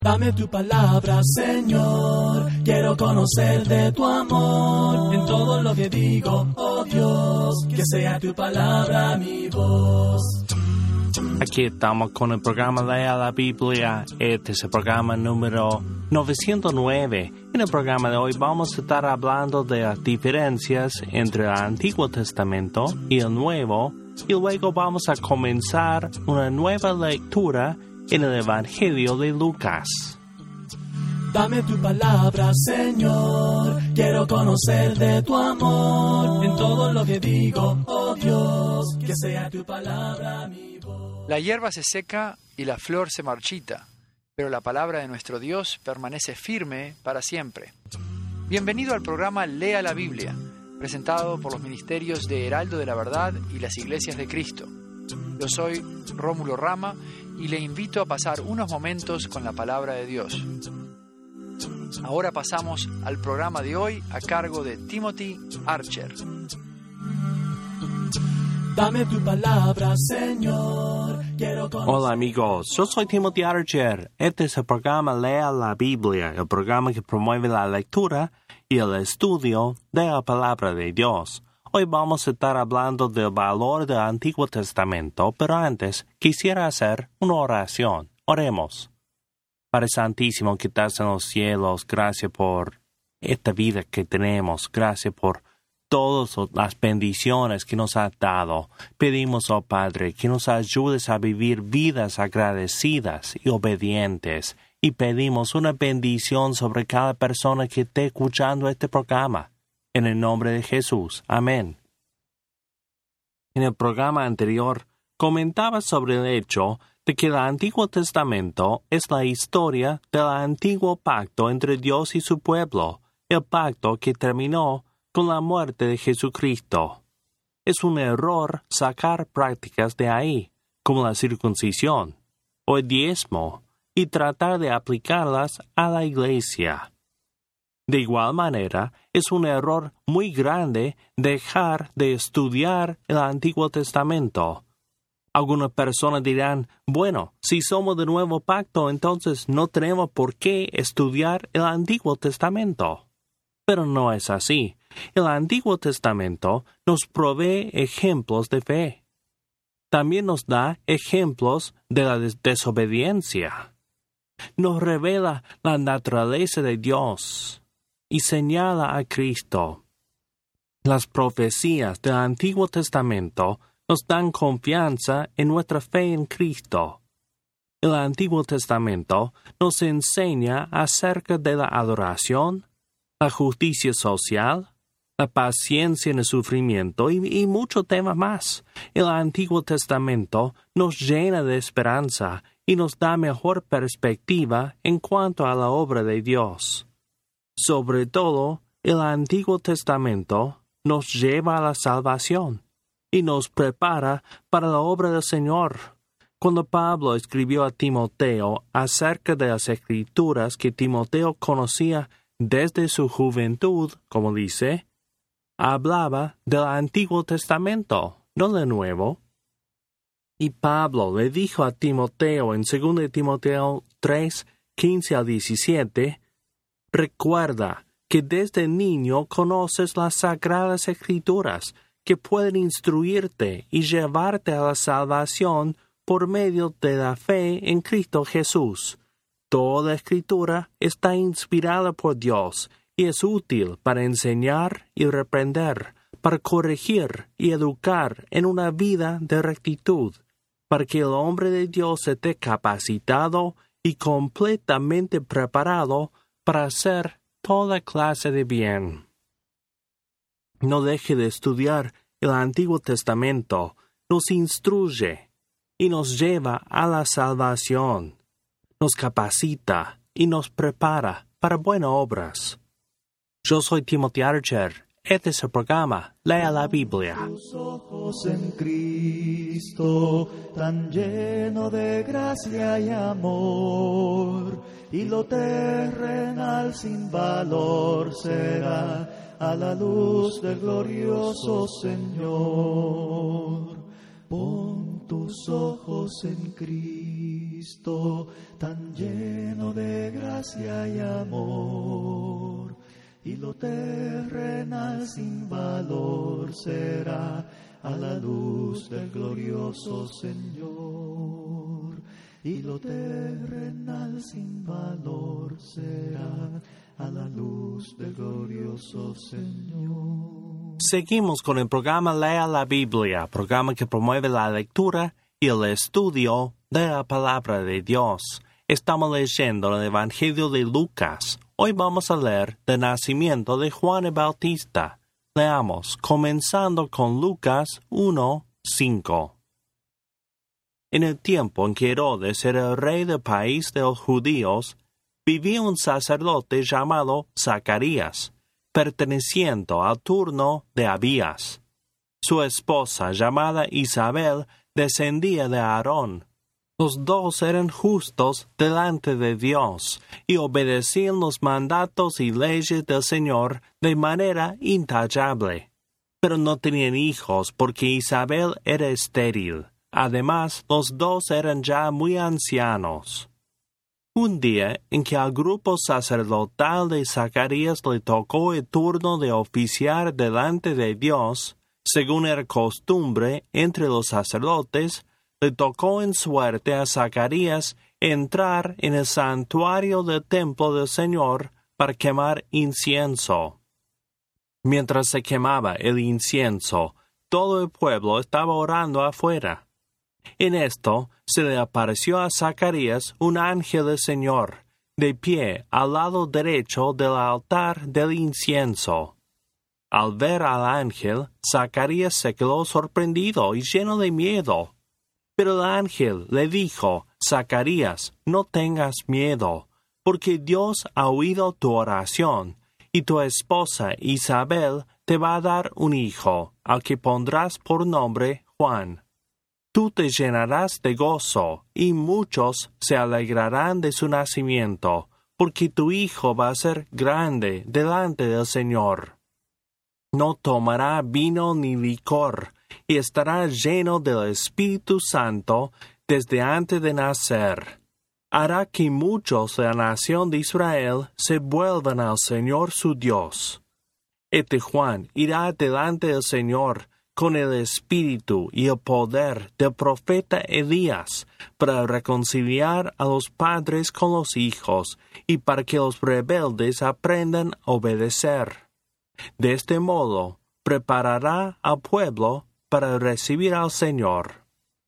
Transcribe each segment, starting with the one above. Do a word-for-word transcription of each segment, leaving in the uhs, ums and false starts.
Dame tu palabra, Señor, quiero conocer de tu amor, en todo lo que digo, oh Dios, que sea tu palabra mi voz. Aquí estamos con el programa Lea la Biblia. Este es el programa número novecientos nueve. En el programa de hoy vamos a estar hablando de las diferencias entre el Antiguo Testamento y el Nuevo, y luego vamos a comenzar una nueva lectura en el Evangelio de Lucas. Dame tu palabra, Señor, quiero conocer de tu amor, en todo lo que digo, oh Dios, que sea tu palabra mi voz. La hierba se seca y la flor se marchita, pero la palabra de nuestro Dios permanece firme para siempre. Bienvenido al programa Lea la Biblia, presentado por los ministerios de Heraldo de la Verdad y las Iglesias de Cristo. Yo soy Rómulo Rama y le invito a pasar unos momentos con la palabra de Dios. Ahora pasamos al programa de hoy a cargo de Timothy Archer. Dame tu palabra, Señor, quiero conocer... Hola amigos, yo soy Timothy Archer. Este es el programa Lea la Biblia, el programa que promueve la lectura y el estudio de la palabra de Dios. Hoy vamos a estar hablando del valor del Antiguo Testamento, pero antes quisiera hacer una oración. Oremos. Padre Santísimo que estás en los cielos, gracias por esta vida que tenemos, gracias por todas las bendiciones que nos has dado. Pedimos, oh Padre, que nos ayudes a vivir vidas agradecidas y obedientes, y pedimos una bendición sobre cada persona que esté escuchando este programa. En el nombre de Jesús. Amén. En el programa anterior, comentaba sobre el hecho de que el Antiguo Testamento es la historia del antiguo pacto entre Dios y su pueblo, el pacto que terminó con la muerte de Jesucristo. Es un error sacar prácticas de ahí, como la circuncisión o el diezmo, y tratar de aplicarlas a la Iglesia. De igual manera, es un error muy grande dejar de estudiar el Antiguo Testamento. Algunas personas dirán, bueno, si somos de nuevo pacto, entonces no tenemos por qué estudiar el Antiguo Testamento. Pero no es así. El Antiguo Testamento nos provee ejemplos de fe. También nos da ejemplos de la des- desobediencia. Nos revela la naturaleza de Dios y señala a Cristo. Las profecías del Antiguo Testamento nos dan confianza en nuestra fe en Cristo. El Antiguo Testamento nos enseña acerca de la adoración, la justicia social, la paciencia en el sufrimiento y, y muchos temas más. El Antiguo Testamento nos llena de esperanza y nos da mejor perspectiva en cuanto a la obra de Dios. Sobre todo, el Antiguo Testamento nos lleva a la salvación y nos prepara para la obra del Señor. Cuando Pablo escribió a Timoteo acerca de las Escrituras que Timoteo conocía desde su juventud, como dice, hablaba del Antiguo Testamento, no del Nuevo. Y Pablo le dijo a Timoteo en segunda de Timoteo tres, quince al diecisiete, recuerda que desde niño conoces las Sagradas Escrituras que pueden instruirte y llevarte a la salvación por medio de la fe en Cristo Jesús. Toda Escritura está inspirada por Dios y es útil para enseñar y reprender, para corregir y educar en una vida de rectitud, para que el hombre de Dios esté capacitado y completamente preparado para hacer toda clase de bien. No deje de estudiar el Antiguo Testamento, nos instruye y nos lleva a la salvación, nos capacita y nos prepara para buenas obras. Yo soy Timothy Archer. Este es el programa Lea la Biblia. Tus ojos en Cristo, tan lleno de gracia y amor, y lo terrenal sin valor será a la luz del glorioso Señor. Pon tus ojos en Cristo. Cristo, tan lleno de gracia y amor, y lo terrenal sin valor será a la luz del glorioso Señor. Y lo terrenal sin valor será a la luz del glorioso Señor. Seguimos con el programa Lea la Biblia, programa que promueve la lectura y el estudio de la palabra de Dios. Estamos leyendo el Evangelio de Lucas. Hoy vamos a leer del nacimiento de Juan el Bautista. Leamos, comenzando con Lucas uno, cinco. En el tiempo en que Herodes era el rey del país de los judíos, vivía un sacerdote llamado Zacarías, perteneciente al turno de Abías. Su esposa, llamada Isabel, descendía de Aarón. Los dos eran justos delante de Dios y obedecían los mandatos y leyes del Señor de manera intachable. Pero no tenían hijos porque Isabel era estéril. Además, los dos eran ya muy ancianos. Un día en que al grupo sacerdotal de Zacarías le tocó el turno de oficiar delante de Dios, según era costumbre entre los sacerdotes, le tocó en suerte a Zacarías entrar en el santuario del templo del Señor para quemar incienso. Mientras se quemaba el incienso, todo el pueblo estaba orando afuera. En esto se le apareció a Zacarías un ángel del Señor, de pie al lado derecho del altar del incienso. Al ver al ángel, Zacarías se quedó sorprendido y lleno de miedo. Pero el ángel le dijo: Zacarías, no tengas miedo, porque Dios ha oído tu oración, y tu esposa Isabel te va a dar un hijo, al que pondrás por nombre Juan. Tú te llenarás de gozo, y muchos se alegrarán de su nacimiento, porque tu hijo va a ser grande delante del Señor. No tomará vino ni licor, y estará lleno del Espíritu Santo desde antes de nacer. Hará que muchos de la nación de Israel se vuelvan al Señor su Dios. Este Juan irá delante del Señor con el espíritu y el poder del profeta Elías, para reconciliar a los padres con los hijos y para que los rebeldes aprendan a obedecer. De este modo, preparará al pueblo para recibir al Señor.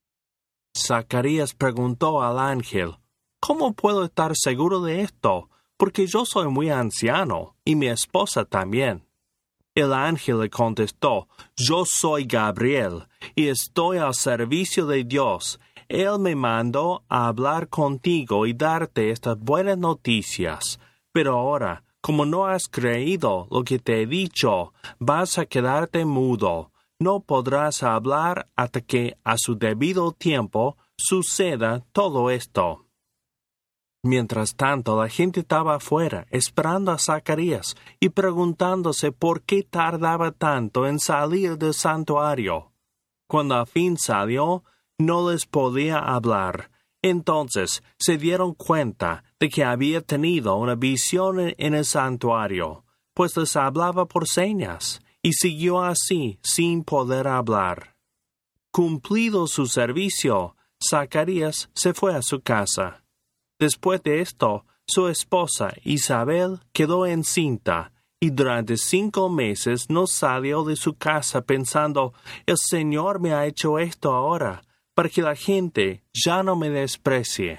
Zacarías preguntó al ángel: ¿Cómo puedo estar seguro de esto? Porque yo soy muy anciano, y mi esposa también. El ángel le contestó: Yo soy Gabriel, y estoy al servicio de Dios. Él me mandó a hablar contigo y darte estas buenas noticias. Pero ahora, como no has creído lo que te he dicho, vas a quedarte mudo. No podrás hablar hasta que a su debido tiempo suceda todo esto. Mientras tanto, la gente estaba afuera, esperando a Zacarías y preguntándose por qué tardaba tanto en salir del santuario. Cuando al fin salió, no les podía hablar. Entonces se dieron cuenta de que había tenido una visión en el santuario, pues les hablaba por señas, y siguió así sin poder hablar. Cumplido su servicio, Zacarías se fue a su casa. Después de esto, su esposa Isabel quedó encinta, y durante cinco meses no salió de su casa pensando: el Señor me ha hecho esto ahora, para que la gente ya no me desprecie.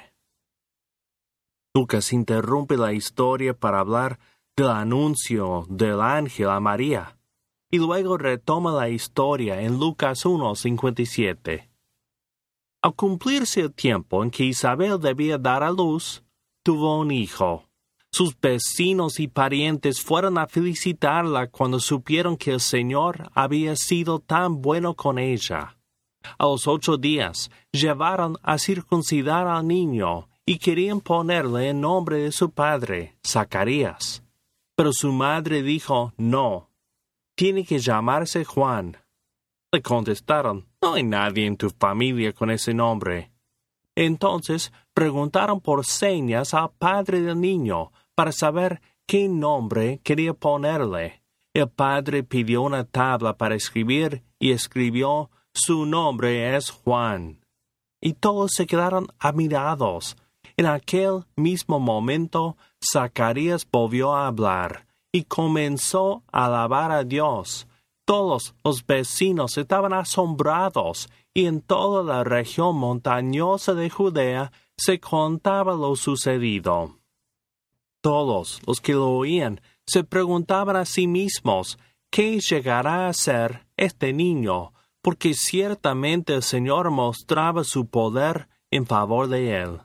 Lucas interrumpe la historia para hablar del anuncio del ángel a María, y luego retoma la historia en Lucas uno, cincuenta y siete. Al cumplirse el tiempo en que Isabel debía dar a luz, tuvo un hijo. Sus vecinos y parientes fueron a felicitarla cuando supieron que el Señor había sido tan bueno con ella. A los ocho días, llevaron a circuncidar al niño y querían ponerle el nombre de su padre, Zacarías. Pero su madre dijo: no, tiene que llamarse Juan. Le contestaron: no hay nadie en tu familia con ese nombre. Entonces preguntaron por señas al padre del niño para saber qué nombre quería ponerle. El padre pidió una tabla para escribir y escribió: «Su nombre es Juan». Y todos se quedaron admirados. En aquel mismo momento, Zacarías volvió a hablar y comenzó a alabar a Dios. Todos los vecinos estaban asombrados, y en toda la región montañosa de Judea se contaba lo sucedido. Todos los que lo oían se preguntaban a sí mismos: ¿qué llegará a ser este niño? Porque ciertamente el Señor mostraba su poder en favor de él.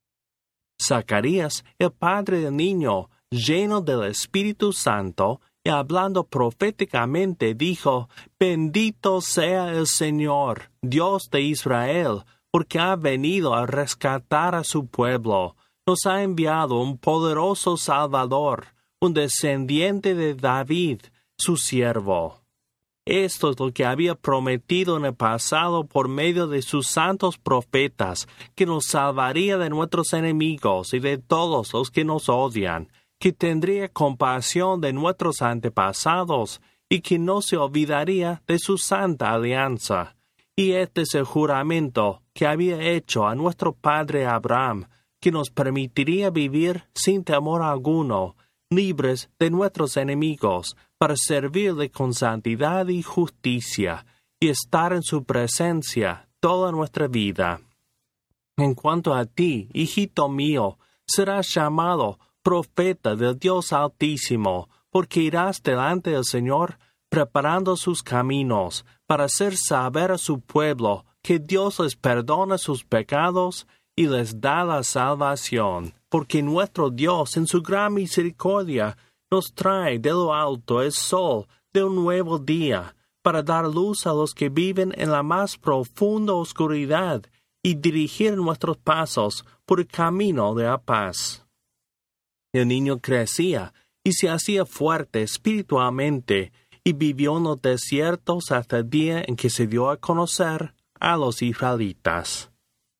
Zacarías, el padre del niño, lleno del Espíritu Santo, y hablando proféticamente, dijo: «Bendito sea el Señor, Dios de Israel, porque ha venido a rescatar a su pueblo. Nos ha enviado un poderoso Salvador, un descendiente de David, su siervo». Esto es lo que había prometido en el pasado por medio de sus santos profetas, que nos salvaría de nuestros enemigos y de todos los que nos odian, que tendría compasión de nuestros antepasados y que no se olvidaría de su santa alianza. Y este es el juramento que había hecho a nuestro padre Abraham, que nos permitiría vivir sin temor alguno, libres de nuestros enemigos, para servirle con santidad y justicia, y estar en su presencia toda nuestra vida. En cuanto a ti, hijito mío, serás llamado profeta del Dios Altísimo, porque irás delante del Señor preparando sus caminos, para hacer saber a su pueblo que Dios les perdona sus pecados y les da la salvación, porque nuestro Dios en su gran misericordia nos trae de lo alto el sol de un nuevo día, para dar luz a los que viven en la más profunda oscuridad y dirigir nuestros pasos por el camino de la paz. El niño crecía y se hacía fuerte espiritualmente y vivió en los desiertos hasta el día en que se dio a conocer a los israelitas.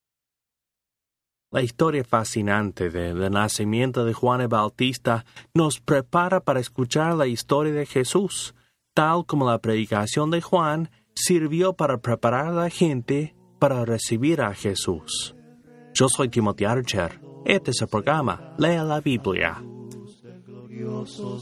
La historia fascinante del nacimiento de Juan el Bautista nos prepara para escuchar la historia de Jesús, tal como la predicación de Juan sirvió para preparar a la gente para recibir a Jesús. Yo soy Timothy Archer. Este es el programa Lea la Biblia. Glorioso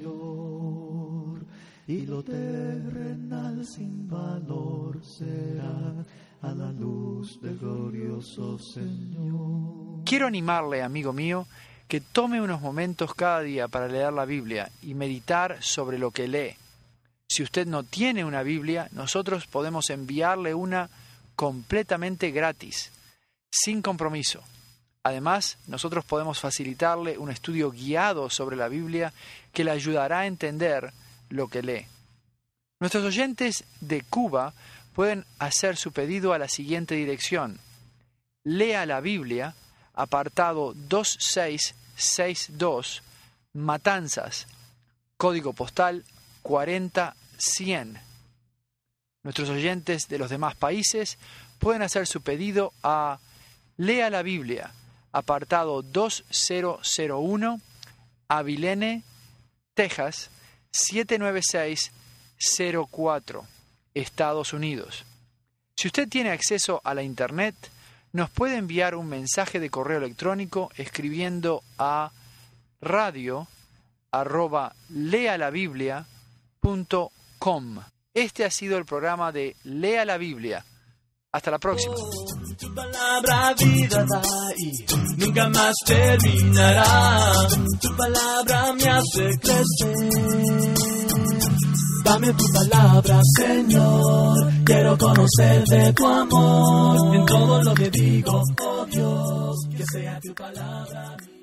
Señor, y lo terrenal sin valor será a la luz del glorioso Señor. Quiero animarle, amigo mío, que tome unos momentos cada día para leer la Biblia y meditar sobre lo que lee. Si usted no tiene una Biblia, nosotros podemos enviarle una completamente gratis, sin compromiso. Además, nosotros podemos facilitarle un estudio guiado sobre la Biblia que le ayudará a entender lo que lee. Nuestros oyentes de Cuba pueden hacer su pedido a la siguiente dirección: Lea la Biblia, apartado dos seis seis dos, Matanzas, código postal cuarenta cien. Nuestros oyentes de los demás países pueden hacer su pedido a Lea la Biblia, apartado dos cero cero uno, Abilene, Texas, siete nueve seis cero cuatro, Estados Unidos. Si usted tiene acceso a la Internet, nos puede enviar un mensaje de correo electrónico escribiendo a radio arroba lealabiblia punto com. Este ha sido el programa de Lea la Biblia. Hasta la próxima. Tu palabra vida da y nunca más terminará. Tu palabra me hace crecer. Dame tu palabra, Señor. Quiero conocer de tu amor. En todo lo que digo, oh Dios, que sea tu palabra.